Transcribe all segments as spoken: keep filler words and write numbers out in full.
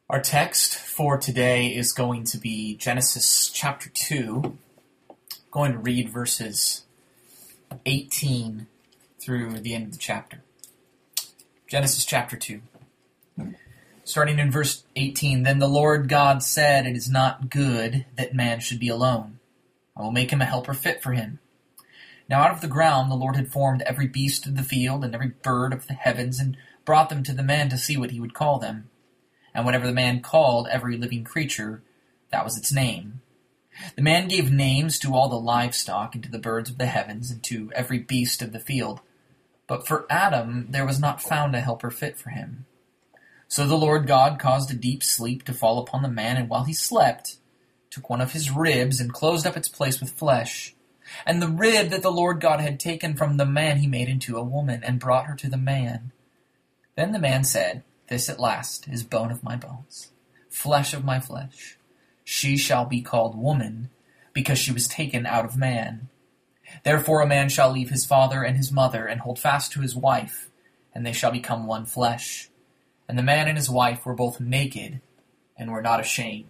Our text for today is going to be Genesis chapter two. I'm going to read verses eighteen through the end of the chapter. Genesis chapter two. Starting in verse eighteen, Then the Lord God said, It is not good that man should be alone. I will make him a helper fit for him. Now out of the ground the Lord had formed every beast of the field and every bird of the heavens, and brought them to the man to see what he would call them. And whatever the man called every living creature, that was its name. The man gave names to all the livestock, and to the birds of the heavens, and to every beast of the field. But for Adam there was not found a helper fit for him. So the Lord God caused a deep sleep to fall upon the man, and while he slept, took one of his ribs, and closed up its place with flesh. And the rib that the Lord God had taken from the man he made into a woman, and brought her to the man. Then the man said, This at last is bone of my bones, flesh of my flesh. She shall be called woman, because she was taken out of man. Therefore a man shall leave his father and his mother, and hold fast to his wife, and they shall become one flesh. And the man and his wife were both naked, and were not ashamed.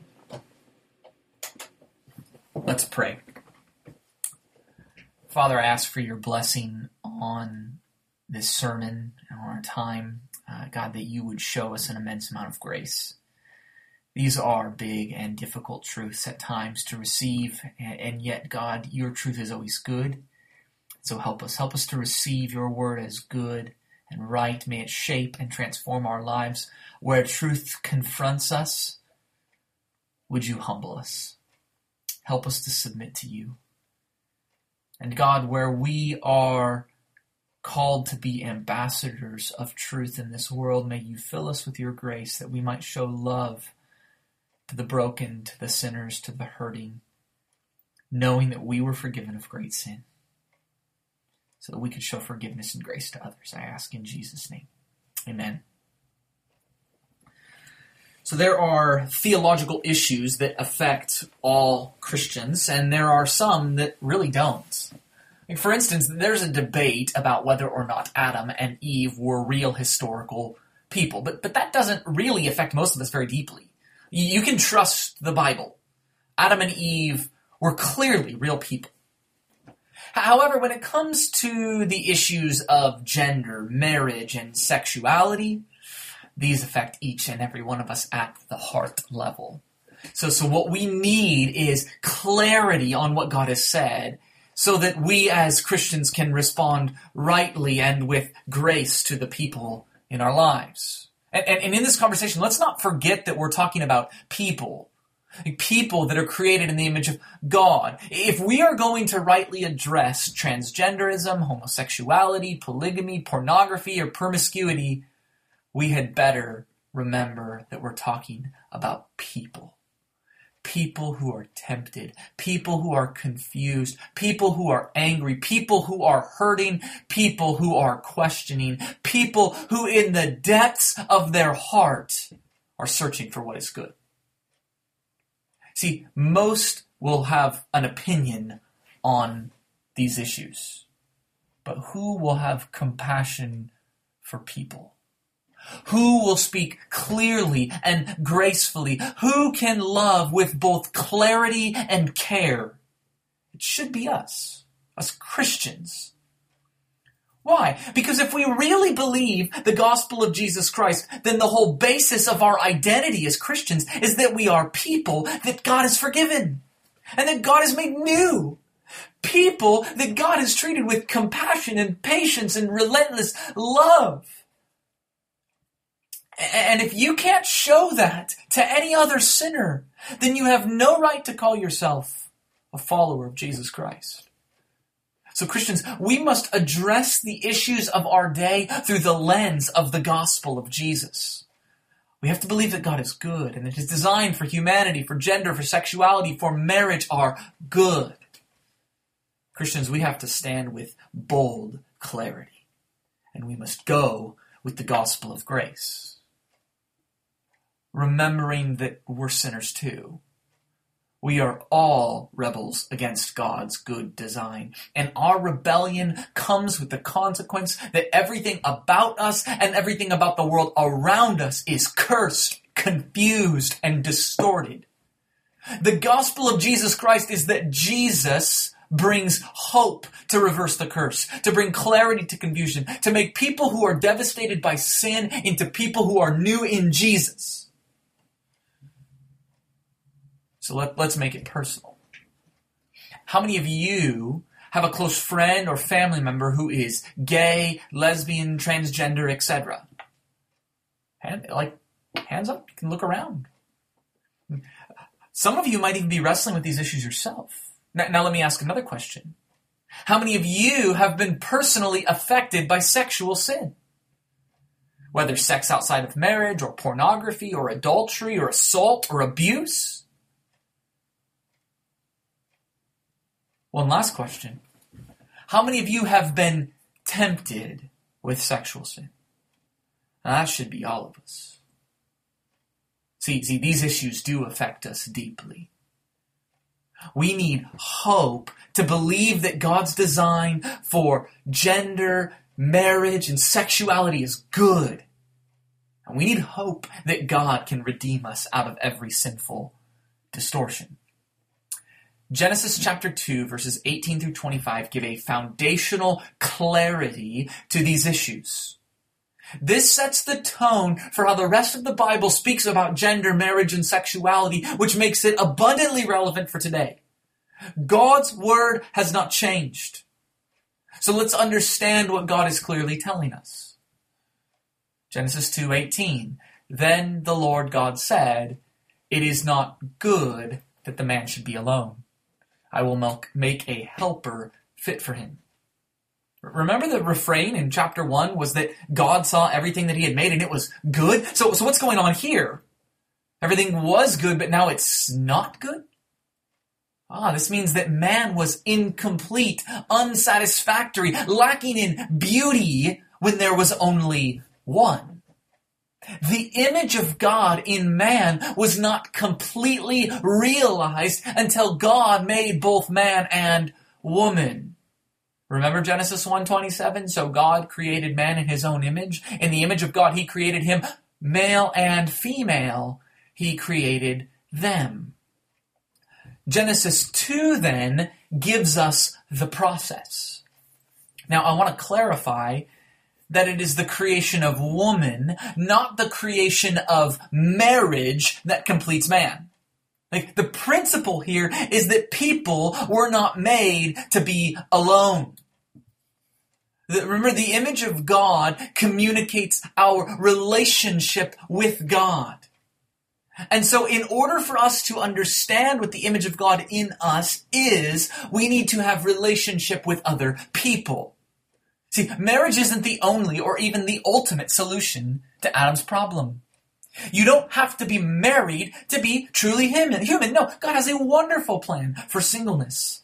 Let's pray. Father, I ask for your blessing on this sermon and on our time. Uh, God, that you would show us an immense amount of grace. These are big and difficult truths at times to receive, and, and yet, God, your truth is always good. So help us. Help us to receive your word as good and right. May it shape and transform our lives. Where truth confronts us, would you humble us? Help us to submit to you. And God, where we are called to be ambassadors of truth in this world, may you fill us with your grace that we might show love to the broken, to the sinners, to the hurting, knowing that we were forgiven of great sin, so that we could show forgiveness and grace to others. I ask in Jesus' name. Amen. So there are theological issues that affect all Christians, and there are some that really don't. Like for instance, there's a debate about whether or not Adam and Eve were real historical people, but, but that doesn't really affect most of us very deeply. You can trust the Bible. Adam and Eve were clearly real people. However, when it comes to the issues of gender, marriage, and sexuality, these affect each and every one of us at the heart level. So, so what we need is clarity on what God has said, so that we as Christians can respond rightly and with grace to the people in our lives. And, and, and in this conversation, let's not forget that we're talking about people. People that are created in the image of God. If we are going to rightly address transgenderism, homosexuality, polygamy, pornography, or promiscuity, we had better remember that we're talking about people. People who are tempted, people who are confused, people who are angry, people who are hurting, people who are questioning, people who in the depths of their heart are searching for what is good. See, most will have an opinion on these issues, but who will have compassion for people? Who will speak clearly and gracefully? Who can love with both clarity and care? It should be us, us Christians. Why? Because if we really believe the gospel of Jesus Christ, then the whole basis of our identity as Christians is that we are people that God has forgiven and that God has made new. People that God has treated with compassion and patience and relentless love. And if you can't show that to any other sinner, then you have no right to call yourself a follower of Jesus Christ. So Christians, we must address the issues of our day through the lens of the gospel of Jesus. We have to believe that God is good and that his design for humanity, for gender, for sexuality, for marriage are good. Christians, we have to stand with bold clarity, and we must go with the gospel of grace. Remembering that we're sinners too. We are all rebels against God's good design. And our rebellion comes with the consequence that everything about us and everything about the world around us is cursed, confused and distorted. The gospel of Jesus Christ is that Jesus brings hope to reverse the curse, to bring clarity to confusion, to make people who are devastated by sin into people who are new in Jesus. So let, let's make it personal. How many of you have a close friend or family member who is gay, lesbian, transgender, et cetera? Hand, like, hands up, you can look around. Some of you might even be wrestling with these issues yourself. Now, now let me ask another question. How many of you have been personally affected by sexual sin? Whether sex outside of marriage, or pornography, or adultery, or assault, or abuse? One last question. How many of you have been tempted with sexual sin? Now, that should be all of us. See, see, these issues do affect us deeply. We need hope to believe that God's design for gender, marriage, and sexuality is good. And we need hope that God can redeem us out of every sinful distortion. Genesis chapter two, verses eighteen through twenty-five give a foundational clarity to these issues. This sets the tone for how the rest of the Bible speaks about gender, marriage, and sexuality, which makes it abundantly relevant for today. God's word has not changed. So let's understand what God is clearly telling us. Genesis two eighteen. Then the Lord God said, "It is not good that the man should be alone. I will make a helper fit for him." Remember the refrain in chapter one was that God saw everything that he had made and it was good? So, so what's going on here? Everything was good, but now it's not good? Ah, this means that man was incomplete, unsatisfactory, lacking in beauty when there was only one. The image of God in man was not completely realized until God made both man and woman. Remember Genesis one twenty-seven? So God created man in his own image. In the image of God, he created him, male and female. He created them. Genesis two then gives us the process. Now I want to clarify that it is the creation of woman, not the creation of marriage, that completes man. Like, the principle here is that people were not made to be alone. Remember, the image of God communicates our relationship with God. And so in order for us to understand what the image of God in us is, we need to have relationship with other people. See, marriage isn't the only or even the ultimate solution to Adam's problem. You don't have to be married to be truly human. Human. No, God has a wonderful plan for singleness.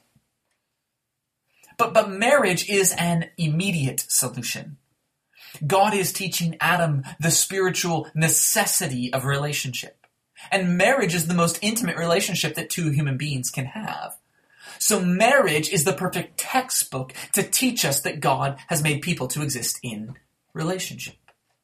But, but marriage is an immediate solution. God is teaching Adam the spiritual necessity of relationship. And marriage is the most intimate relationship that two human beings can have. So marriage is the perfect textbook to teach us that God has made people to exist in relationship.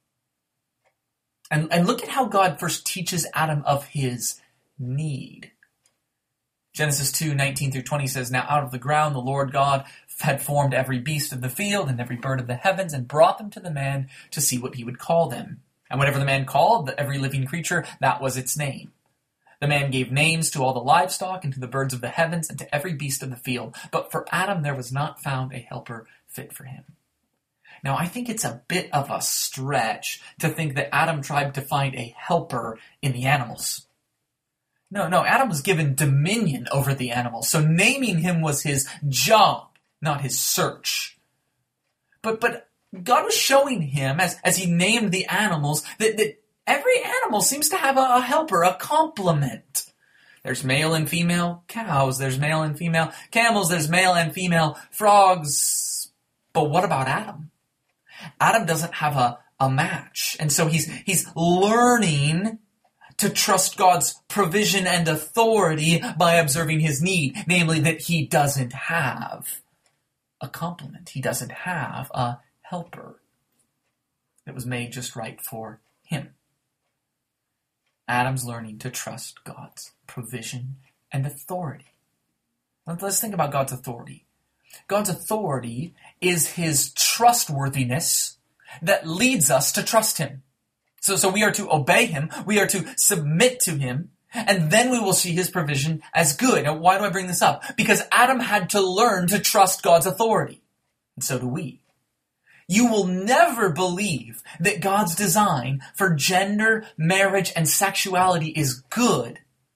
And, and look at how God first teaches Adam of his need. Genesis two nineteen through twenty says, "Now out of the ground the Lord God had formed every beast of the field and every bird of the heavens and brought them to the man to see what he would call them. And whatever the man called every living creature, that was its name. The man gave names to all the livestock and to the birds of the heavens and to every beast of the field. But for Adam there was not found a helper fit for him." Now, I think it's a bit of a stretch to think that Adam tried to find a helper in the animals. No, no, Adam was given dominion over the animals, so naming him was his job, not his search. But but God was showing him, as, as he named the animals, that, that every animal seems to have a, a helper, a complement. There's male and female cows, there's male and female camels, there's male and female frogs. But what about Adam? Adam doesn't have a, a match. And so he's he's learning to trust God's provision and authority by observing his need, namely that he doesn't have a complement. He doesn't have a helper that was made just right for him. Adam's learning to trust God's provision and authority. Let's think about God's authority. God's authority is his trustworthiness that leads us to trust him. So, so we are to obey him, we are to submit to him, and then we will see his provision as good. Now, why do I bring this up? Because Adam had to learn to trust God's authority, and so do we. You will never believe that God's design for gender, marriage, and sexuality is good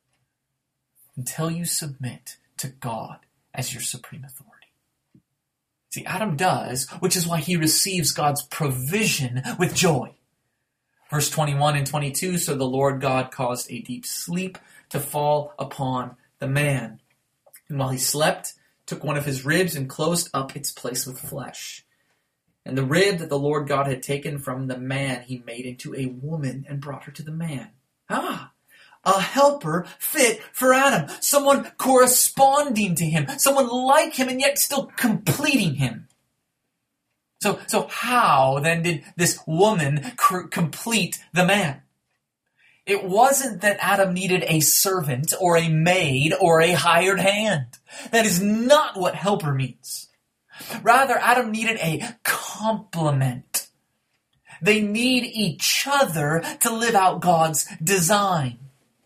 until you submit to God as your supreme authority. See, Adam does, which is why he receives God's provision with joy. Verse twenty-one and twenty-two, so the Lord God caused a deep sleep to fall upon the man. And while he slept, took one of his ribs and closed up its place with flesh. And the rib that the Lord God had taken from the man, he made into a woman and brought her to the man. Ah, a helper fit for Adam. Someone corresponding to him. Someone like him and yet still completing him. So, so how then did this woman cr- complete the man? It wasn't that Adam needed a servant or a maid or a hired hand. That is not what helper means. Rather, Adam needed a complement. They need each other to live out God's design.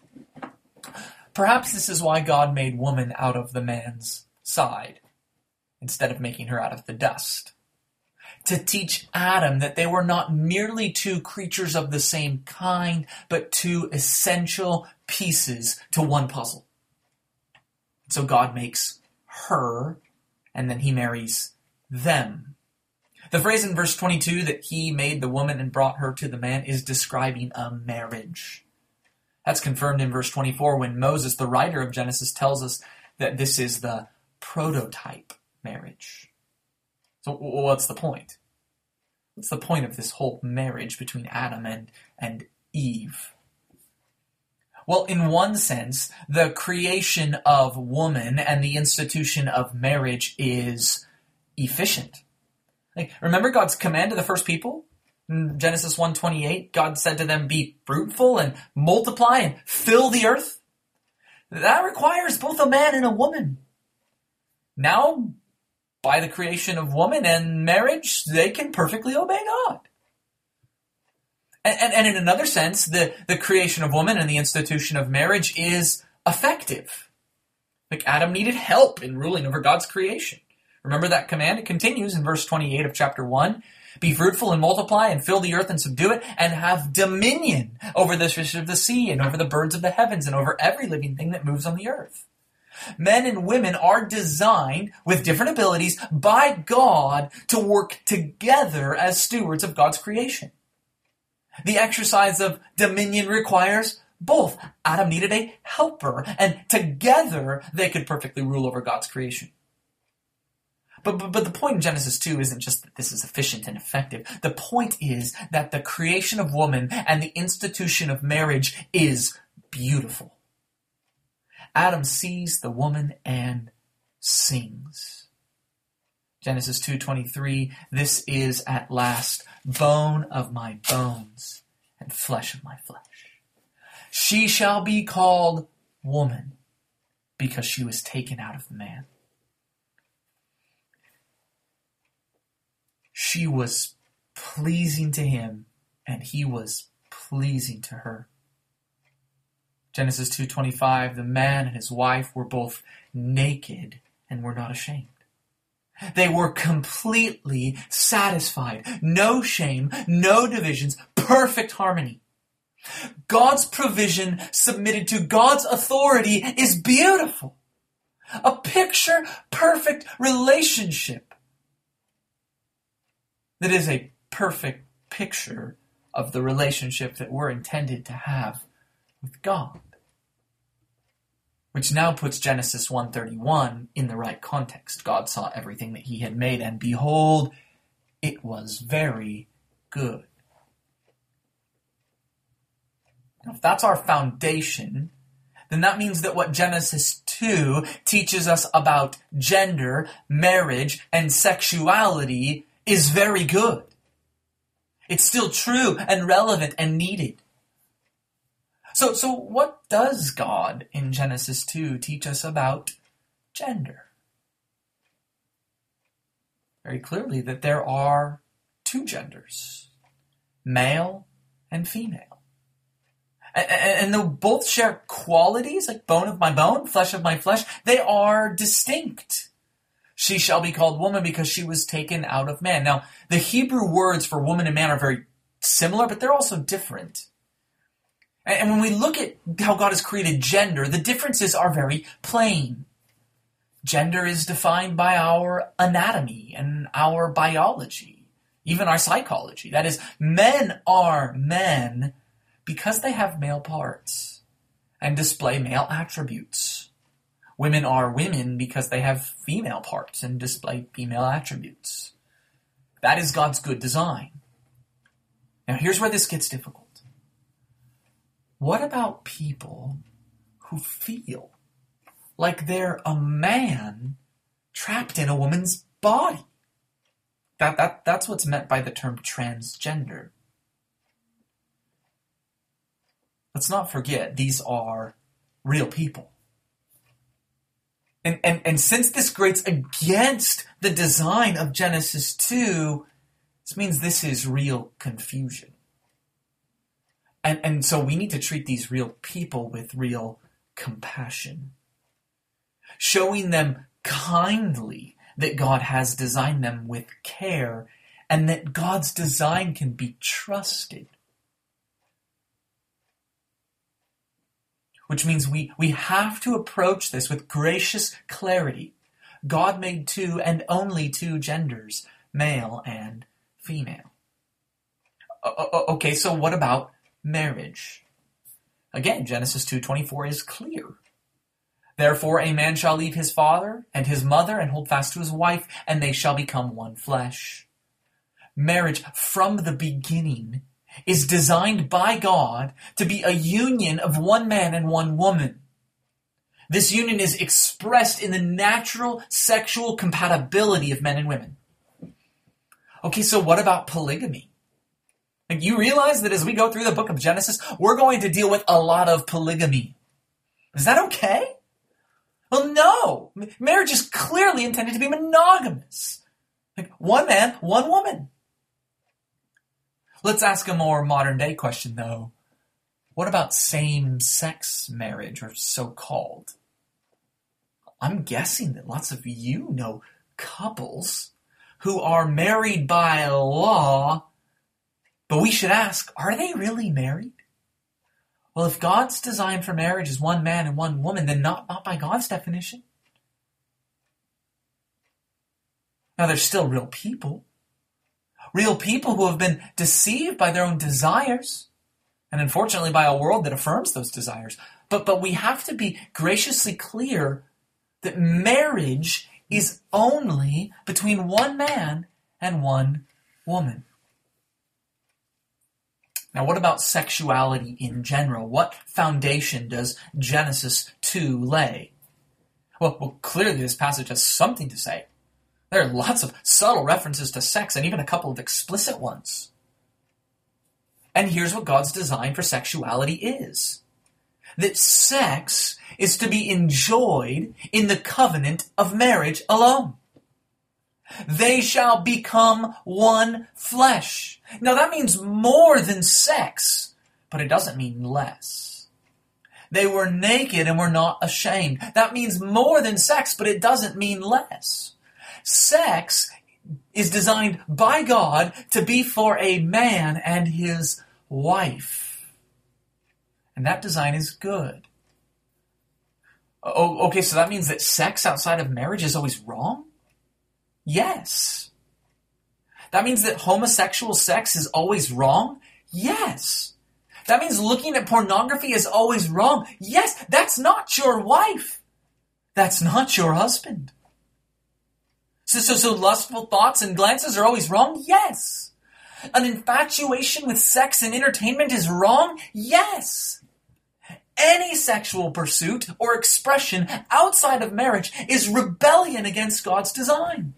Perhaps this is why God made woman out of the man's side, instead of making her out of the dust. To teach Adam that they were not merely two creatures of the same kind, but two essential pieces to one puzzle. So God makes her, and then he marries them. The phrase in verse twenty-two that he made the woman and brought her to the man is describing a marriage. That's confirmed in verse twenty-four when Moses, the writer of Genesis, tells us that this is the prototype marriage. So what's the point? What's the point of this whole marriage between Adam and, and Eve? Well, in one sense, the creation of woman and the institution of marriage is efficient. Like, remember God's command to the first people? In Genesis one twenty-eight, God said to them, be fruitful and multiply and fill the earth. That requires both a man and a woman. Now, by the creation of woman and marriage, they can perfectly obey God. And, and, and in another sense, the, the creation of woman and the institution of marriage is effective. Like Adam needed help in ruling over God's creation. Remember that command? It continues in verse twenty-eight of chapter one. Be fruitful and multiply and fill the earth and subdue it and have dominion over the fish of the sea and over the birds of the heavens and over every living thing that moves on the earth. Men and women are designed with different abilities by God to work together as stewards of God's creation. The exercise of dominion requires both. Adam needed a helper, and together they could perfectly rule over God's creation. But, but, but the point in Genesis two isn't just that this is efficient and effective. The point is that the creation of woman and the institution of marriage is beautiful. Adam sees the woman and sings. Genesis two twenty-three, this is at last bone of my bones and flesh of my flesh. She shall be called woman because she was taken out of the man. She was pleasing to him, and he was pleasing to her. Genesis two twenty-five, the man and his wife were both naked and were not ashamed. They were completely satisfied. No shame, no divisions, perfect harmony. God's provision submitted to God's authority is beautiful. A picture-perfect relationship that is a perfect picture of the relationship that we're intended to have with God. Which now puts Genesis one thirty-one in the right context. God saw everything that he had made, and behold, it was very good. Now, if that's our foundation, then that means that what Genesis two teaches us about gender, marriage, and sexuality is very good. It's still true and relevant and needed. So, so what does God in Genesis two teach us about gender? Very clearly that there are two genders, male and female. And, and though both share qualities, like bone of my bone, flesh of my flesh, they are distinct. She shall be called woman because she was taken out of man. Now, the Hebrew words for woman and man are very similar, but they're also different. And when we look at how God has created gender, the differences are very plain. Gender is defined by our anatomy and our biology, even our psychology. That is, men are men because they have male parts and display male attributes. Women are women because they have female parts and display female attributes. That is God's good design. Now here's where this gets difficult. What about people who feel like they're a man trapped in a woman's body? That, that, that's what's meant by the term transgender. Let's not forget, these are real people. And, and, and since this grates against the design of Genesis two, this means this is real confusion. And, and so we need to treat these real people with real compassion, showing them kindly that God has designed them with care and that God's design can be trusted. Which means we, we have to approach this with gracious clarity. God made two and only two genders, male and female. O- okay, so what about marriage? Again, Genesis two twenty-four is clear. Therefore a man shall leave his father and his mother and hold fast to his wife, and they shall become one flesh. Marriage from the beginning is designed by God to be a union of one man and one woman. This union is expressed in the natural sexual compatibility of men and women. Okay, so what about polygamy? Like, you realize that as we go through the book of Genesis, we're going to deal with a lot of polygamy. Is that okay? Well, no. Marriage is clearly intended to be monogamous. Like, one man, one woman. Let's ask a more modern day question, though. What about same-sex marriage, or so-called? I'm guessing that lots of you know couples who are married by law, but we should ask, are they really married? Well, if God's design for marriage is one man and one woman, then not, not by God's definition. Now, they're still real people. Real people who have been deceived by their own desires, and unfortunately by a world that affirms those desires. But, but we have to be graciously clear that marriage is only between one man and one woman. Now, what about sexuality in general? What foundation does Genesis two lay? Well, well, clearly this passage has something to say. There are lots of subtle references to sex and even a couple of explicit ones. And here's what God's design for sexuality is. That sex is to be enjoyed in the covenant of marriage alone. They shall become one flesh. Now that means more than sex, but it doesn't mean less. They were naked and were not ashamed. That means more than sex, but it doesn't mean less. Sex is designed by God to be for a man and his wife. And that design is good. Oh, okay, so that means that sex outside of marriage is always wrong? Yes. That means that homosexual sex is always wrong? Yes. That means looking at pornography is always wrong? Yes. That's not your wife. That's not your husband. So, so, so lustful thoughts and glances are always wrong? Yes. An infatuation with sex and entertainment is wrong? Yes. Any sexual pursuit or expression outside of marriage is rebellion against God's design.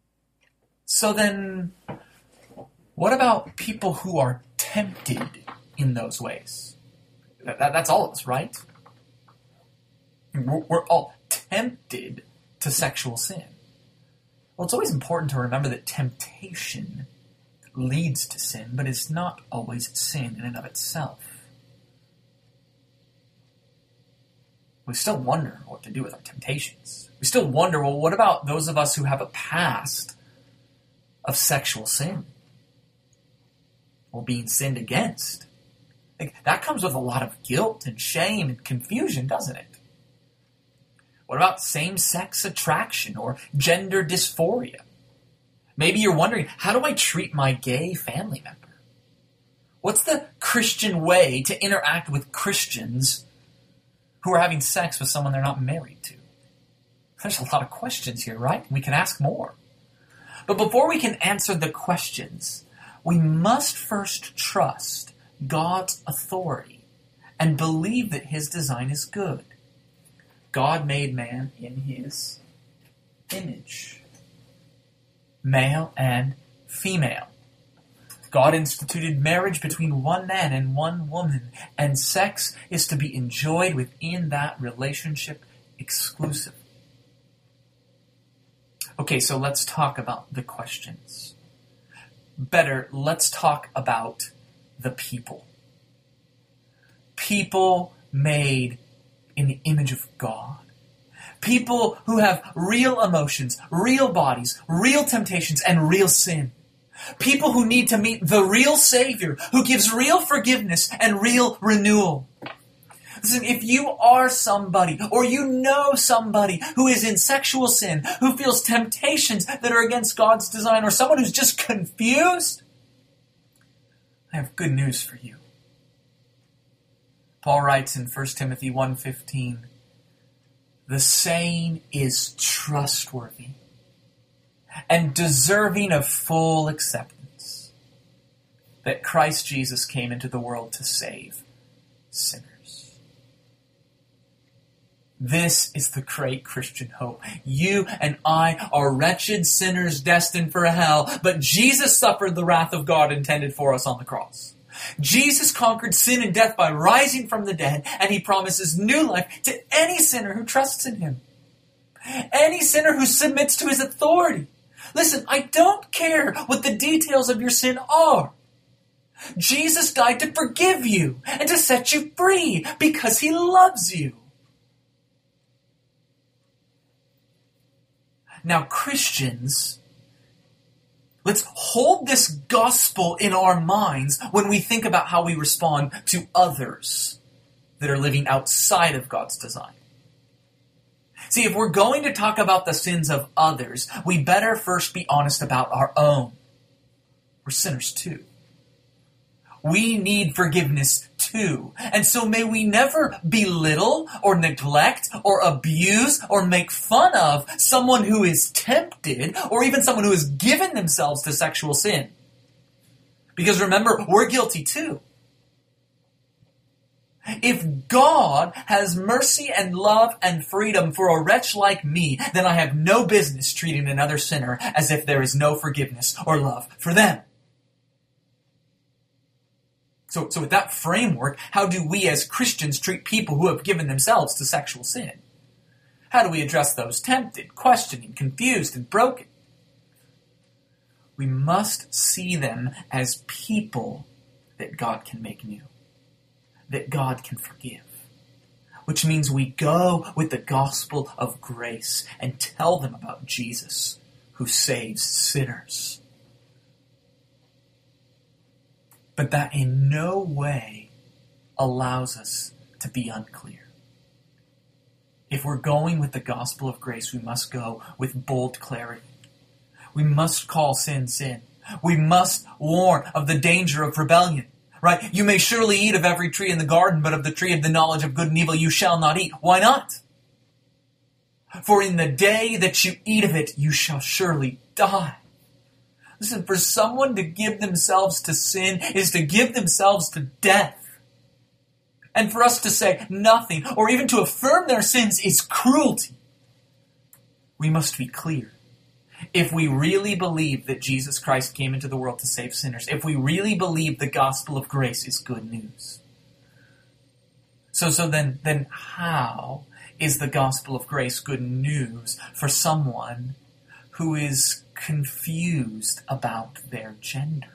So then, what about people who are tempted in those ways. That, that, that's all of us, right? We're, we're all tempted to sexual sin. Well, it's always important to remember that temptation leads to sin, but it's not always sin in and of itself. We still wonder what to do with our temptations. We still wonder, well, what about those of us who have a past of sexual sin? Or being sinned against? Like, that comes with a lot of guilt and shame and confusion, doesn't it? What about same-sex attraction or gender dysphoria? Maybe you're wondering, how do I treat my gay family member? What's the Christian way to interact with Christians who are having sex with someone they're not married to? There's a lot of questions here, right? We can ask more. But before we can answer the questions, we must first trust God's authority and believe that his design is good. God made man in his image, male and female. God instituted marriage between one man and one woman, and sex is to be enjoyed within that relationship exclusively. Okay, so let's talk about the questions. Better, let's talk about the people. People made in the image of God. People who have real emotions, real bodies, real temptations, and real sin. People who need to meet the real Savior, who gives real forgiveness and real renewal. Listen, if you are somebody, or you know somebody who is in sexual sin, who feels temptations that are against God's design, or someone who's just confused, I have good news for you. Paul writes in First Timothy one fifteen, the saying is trustworthy and deserving of full acceptance, that Christ Jesus came into the world to save sinners. This is the great Christian hope. You and I are wretched sinners destined for hell, but Jesus suffered the wrath of God intended for us on the cross. Jesus conquered sin and death by rising from the dead, and he promises new life to any sinner who trusts in him. Any sinner who submits to his authority. Listen, I don't care what the details of your sin are. Jesus died to forgive you and to set you free because he loves you. Now, Christians, let's hold this gospel in our minds when we think about how we respond to others that are living outside of God's design. See, if we're going to talk about the sins of others, we better first be honest about our own. We're sinners too. We need forgiveness too. And so may we never belittle or neglect or abuse or make fun of someone who is tempted or even someone who has given themselves to sexual sin. Because remember, we're guilty too. If God has mercy and love and freedom for a wretch like me, then I have no business treating another sinner as if there is no forgiveness or love for them. So, so with that framework, how do we as Christians treat people who have given themselves to sexual sin? How do we address those tempted, questioning, confused, and broken? We must see them as people that God can make new, that God can forgive. Which means we go with the gospel of grace and tell them about Jesus who saves sinners. But that in no way allows us to be unclear. If we're going with the gospel of grace, we must go with bold clarity. We must call sin, sin. We must warn of the danger of rebellion. Right? You may surely eat of every tree in the garden, but of the tree of the knowledge of good and evil you shall not eat. Why not? For in the day that you eat of it, you shall surely die. Listen, for someone to give themselves to sin is to give themselves to death. And for us to say nothing, or even to affirm their sins, is cruelty. We must be clear. If we really believe that Jesus Christ came into the world to save sinners, if we really believe the gospel of grace is good news. So, so then, then how is the gospel of grace good news for someone who is confused about their gender?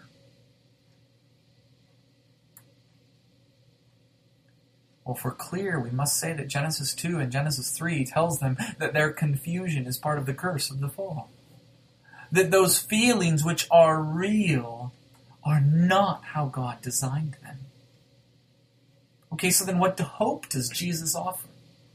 Well, if we're clear, we must say that Genesis two and Genesis three tells them that their confusion is part of the curse of the fall. That those feelings which are real are not how God designed them. Okay, so then what hope does Jesus offer?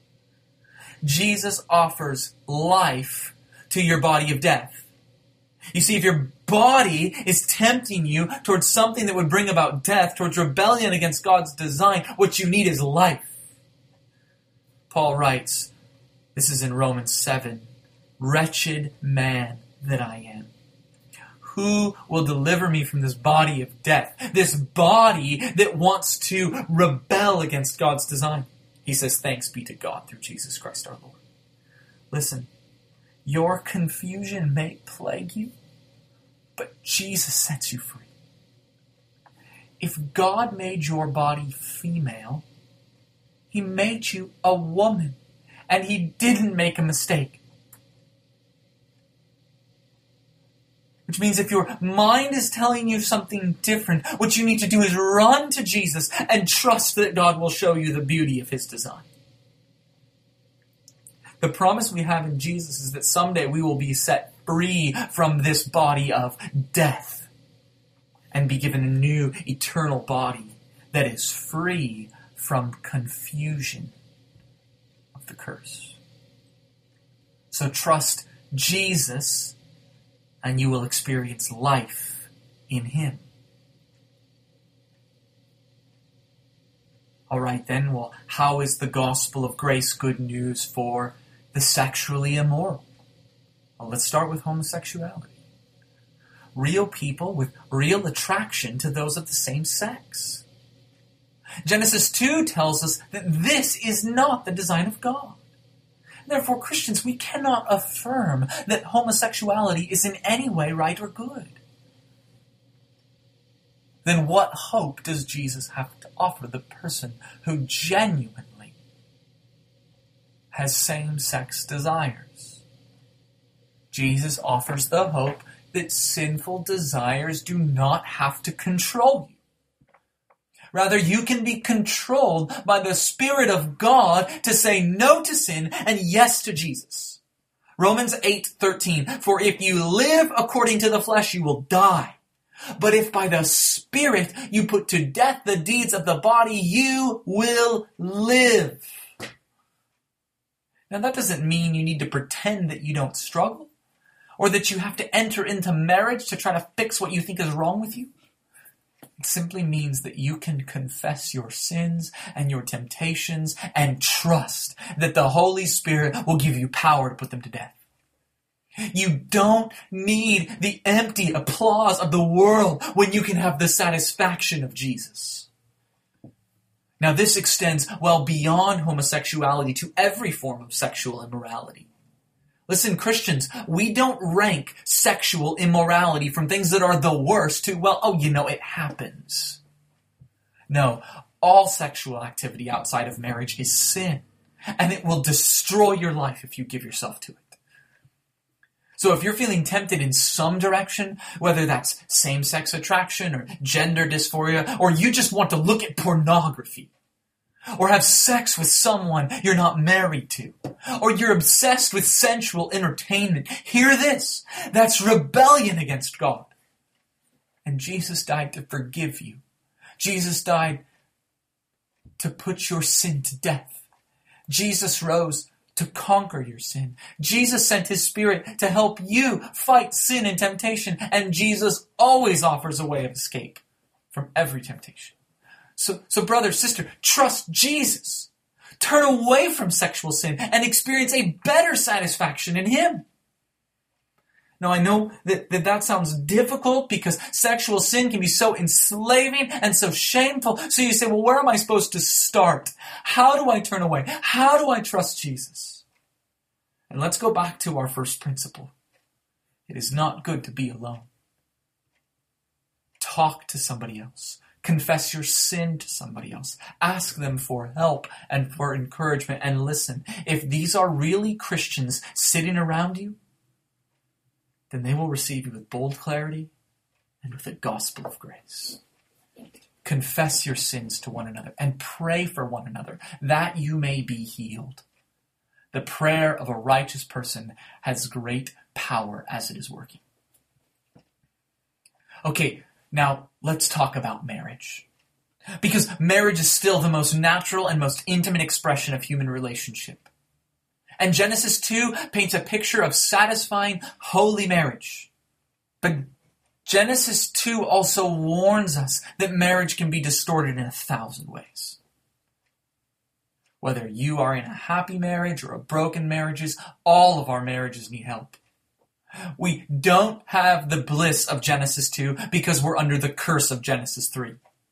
Jesus offers life to your body of death. You see, if your body is tempting you towards something that would bring about death, towards rebellion against God's design, what you need is life. Paul writes, this is in Romans seven, "Wretched man that I am. Who will deliver me from this body of death? This body that wants to rebel against God's design." He says, "Thanks be to God through Jesus Christ our Lord." Listen, your confusion may plague you, but Jesus sets you free. If God made your body female, He made you a woman, and He didn't make a mistake. Which means if your mind is telling you something different, what you need to do is run to Jesus and trust that God will show you the beauty of His design. The promise we have in Jesus is that someday we will be set free from this body of death and be given a new eternal body that is free from confusion of the curse. So trust Jesus and you will experience life in Him. All right then, well, how is the gospel of grace good news for the sexually immoral? Well, let's start with homosexuality. Real people with real attraction to those of the same sex. Genesis two tells us that this is not the design of God. Therefore, Christians, we cannot affirm that homosexuality is in any way right or good. Then what hope does Jesus have to offer the person who genuinely has same-sex desires? Jesus offers the hope that sinful desires do not have to control you. Rather, you can be controlled by the Spirit of God to say no to sin and yes to Jesus. Romans eight thirteen, "For if you live according to the flesh, you will die. But if by the Spirit you put to death the deeds of the body, you will live." Now that doesn't mean you need to pretend that you don't struggle, or that you have to enter into marriage to try to fix what you think is wrong with you. It simply means that you can confess your sins and your temptations and trust that the Holy Spirit will give you power to put them to death. You don't need the empty applause of the world when you can have the satisfaction of Jesus. Now this extends well beyond homosexuality to every form of sexual immorality. Listen, Christians, we don't rank sexual immorality from things that are the worst to, well, oh, you know, it happens. No, all sexual activity outside of marriage is sin, and it will destroy your life if you give yourself to it. So if you're feeling tempted in some direction, whether that's same-sex attraction or gender dysphoria, or you just want to look at pornography, or have sex with someone you're not married to, or you're obsessed with sensual entertainment, hear this. That's rebellion against God. And Jesus died to forgive you. Jesus died to put your sin to death. Jesus rose to conquer your sin. Jesus sent His Spirit to help you fight sin and temptation, and Jesus always offers a way of escape from every temptation. So, so brother, sister, trust Jesus. Turn away from sexual sin and experience a better satisfaction in Him. Now, I know that, that that sounds difficult because sexual sin can be so enslaving and so shameful. So you say, well, where am I supposed to start? How do I turn away? How do I trust Jesus? And let's go back to our first principle. It is not good to be alone. Talk to somebody else. Confess your sin to somebody else. Ask them for help and for encouragement, and listen. If these are really Christians sitting around you, then they will receive you with bold clarity and with the gospel of grace. Confess your sins to one another and pray for one another that you may be healed. The prayer of a righteous person has great power as it is working. Okay, now let's talk about marriage. Because marriage is still the most natural and most intimate expression of human relationship. And Genesis two paints a picture of satisfying, holy marriage. But Genesis two also warns us that marriage can be distorted in a thousand ways. Whether you are in a happy marriage or a broken marriage, all of our marriages need help. We don't have the bliss of Genesis two because we're under the curse of Genesis three.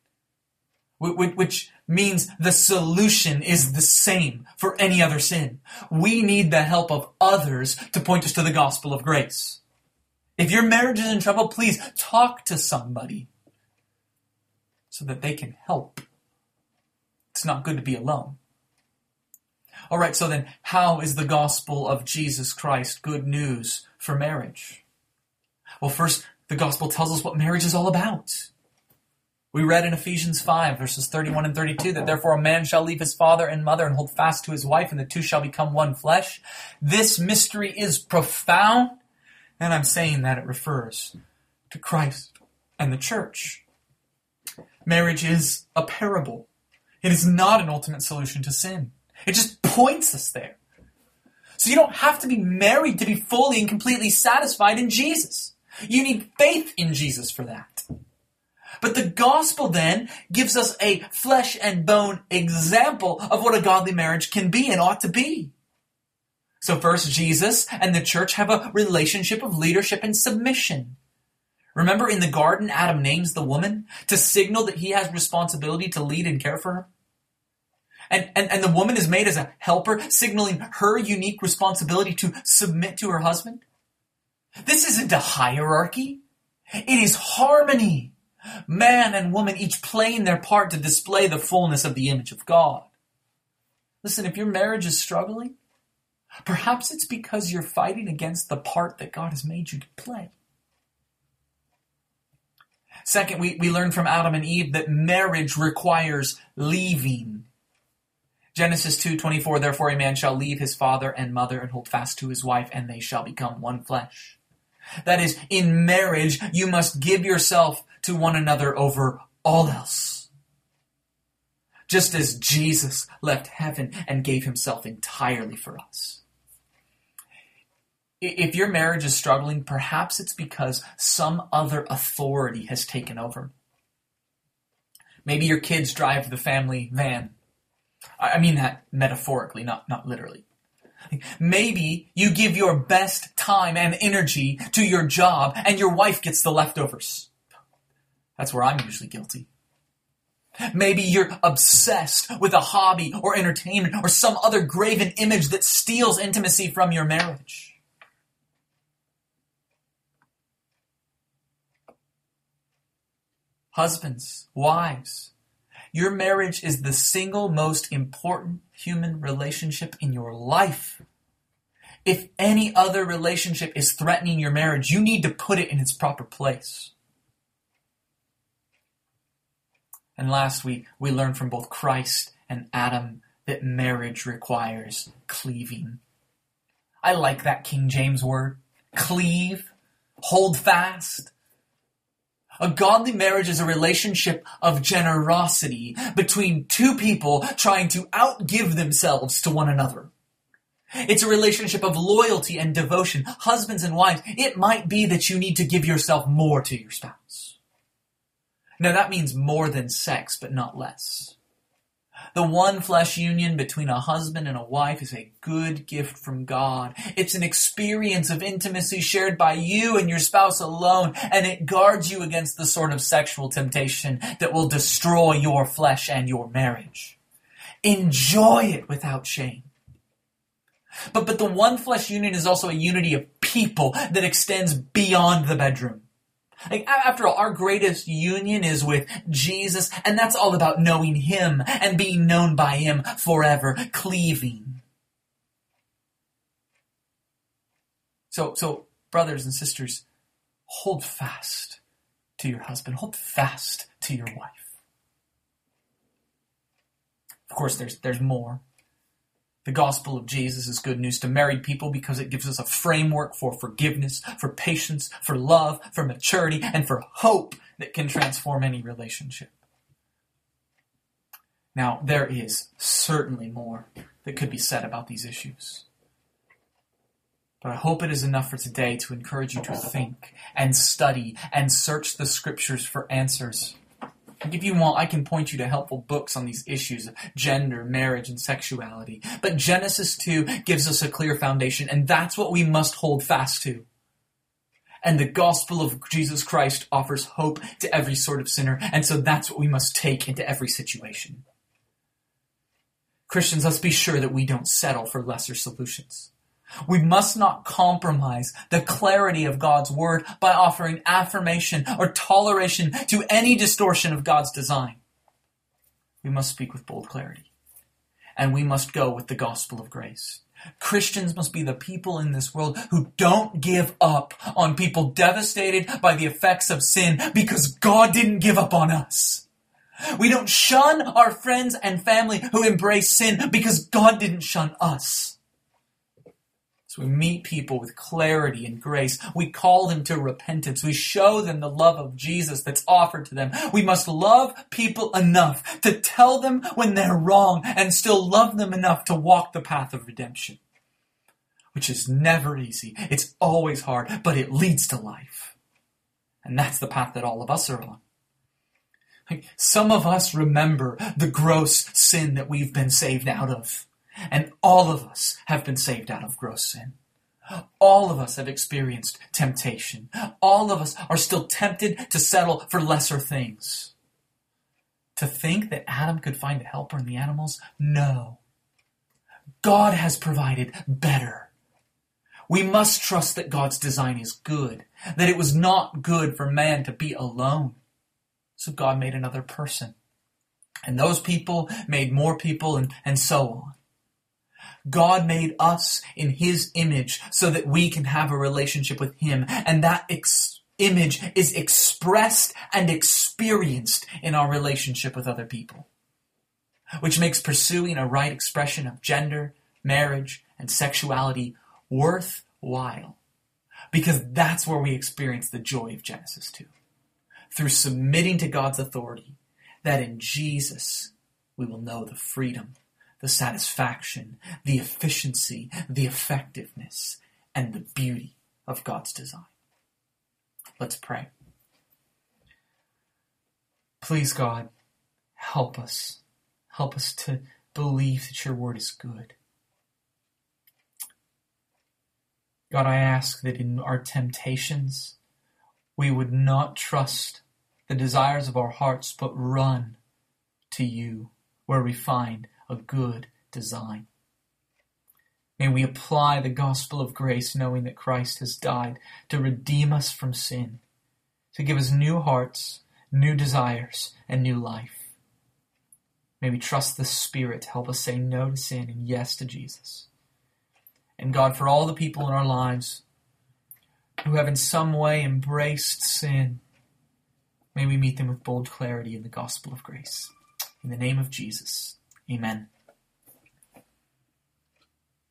Which means the solution is the same for any other sin. We need the help of others to point us to the gospel of grace. If your marriage is in trouble, please talk to somebody so that they can help. It's not good to be alone. All right, so then how is the gospel of Jesus Christ good news for marriage? Well, first, the gospel tells us what marriage is all about. We read in Ephesians five, verses thirty-one and thirty-two, that therefore a man shall leave his father and mother and hold fast to his wife, and the two shall become one flesh. This mystery is profound, and I'm saying that it refers to Christ and the church. Marriage is a parable. It is not an ultimate solution to sin. It just points us there. So you don't have to be married to be fully and completely satisfied in Jesus. You need faith in Jesus for that. But the gospel then gives us a flesh and bone example of what a godly marriage can be and ought to be. So first, Jesus and the church have a relationship of leadership and submission. Remember in the garden, Adam names the woman to signal that he has responsibility to lead and care for her? And, and, and the woman is made as a helper, signaling her unique responsibility to submit to her husband. This isn't a hierarchy. It is harmony. Man and woman each playing their part to display the fullness of the image of God. Listen, if your marriage is struggling, perhaps it's because you're fighting against the part that God has made you to play. Second, we, we learn from Adam and Eve that marriage requires leaving. Genesis two twenty-four, therefore a man shall leave his father and mother and hold fast to his wife, and they shall become one flesh. That is, in marriage, you must give yourself to one another over all else. Just as Jesus left heaven and gave himself entirely for us. If your marriage is struggling, perhaps it's because some other authority has taken over. Maybe your kids drive the family van. I mean that metaphorically, not, not literally. Maybe you give your best time and energy to your job and your wife gets the leftovers. That's where I'm usually guilty. Maybe you're obsessed with a hobby or entertainment or some other graven image that steals intimacy from your marriage. Husbands, wives, your marriage is the single most important human relationship in your life. If any other relationship is threatening your marriage, you need to put it in its proper place. And last week, we learned from both Christ and Adam that marriage requires cleaving. I like that King James word. Cleave. Hold fast. A godly marriage is a relationship of generosity between two people trying to outgive themselves to one another. It's a relationship of loyalty and devotion. Husbands and wives, it might be that you need to give yourself more to your spouse. Now that means more than sex, but not less. The one flesh union between a husband and a wife is a good gift from God. It's an experience of intimacy shared by you and your spouse alone, and it guards you against the sort of sexual temptation that will destroy your flesh and your marriage. Enjoy it without shame. But, but the one flesh union is also a unity of peace. people that extends beyond the bedroom. Like, after all, our greatest union is with Jesus, and that's all about knowing him and being known by him forever, cleaving. So, so brothers and sisters, hold fast to your husband. Hold fast to your wife. Of course, there's, there's more. The gospel of Jesus is good news to married people because it gives us a framework for forgiveness, for patience, for love, for maturity, and for hope that can transform any relationship. Now, there is certainly more that could be said about these issues. But I hope it is enough for today to encourage you to think and study and search the scriptures for answers. If you want, I can point you to helpful books on these issues of gender, marriage, and sexuality. But Genesis two gives us a clear foundation, and that's what we must hold fast to. And the gospel of Jesus Christ offers hope to every sort of sinner, and so that's what we must take into every situation. Christians, let's be sure that we don't settle for lesser solutions. We must not compromise the clarity of God's word by offering affirmation or toleration to any distortion of God's design. We must speak with bold clarity, and we must go with the gospel of grace. Christians must be the people in this world who don't give up on people devastated by the effects of sin because God didn't give up on us. We don't shun our friends and family who embrace sin because God didn't shun us. So we meet people with clarity and grace. We call them to repentance. We show them the love of Jesus that's offered to them. We must love people enough to tell them when they're wrong and still love them enough to walk the path of redemption, which is never easy. It's always hard, but it leads to life. And that's the path that all of us are on. Like, some of us remember the gross sin that we've been saved out of. And all of us have been saved out of gross sin. All of us have experienced temptation. All of us are still tempted to settle for lesser things. To think that Adam could find a helper in the animals? No. God has provided better. We must trust that God's design is good, that it was not good for man to be alone. So God made another person. And those people made more people, and, and so on. God made us in his image so that we can have a relationship with him. And that ex- image is expressed and experienced in our relationship with other people, which makes pursuing a right expression of gender, marriage, and sexuality worthwhile. Because that's where we experience the joy of Genesis two. Through submitting to God's authority, that in Jesus we will know the freedom, the satisfaction, the efficiency, the effectiveness, and the beauty of God's design. Let's pray. Please, God, help us. Help us to believe that your word is good. God, I ask that in our temptations, we would not trust the desires of our hearts, but run to you where we find a good design. May we apply the gospel of grace, knowing that Christ has died to redeem us from sin, to give us new hearts, new desires, and new life. May we trust the Spirit to help us say no to sin and yes to Jesus. And God, for all the people in our lives who have in some way embraced sin, may we meet them with bold clarity in the gospel of grace. In the name of Jesus, amen.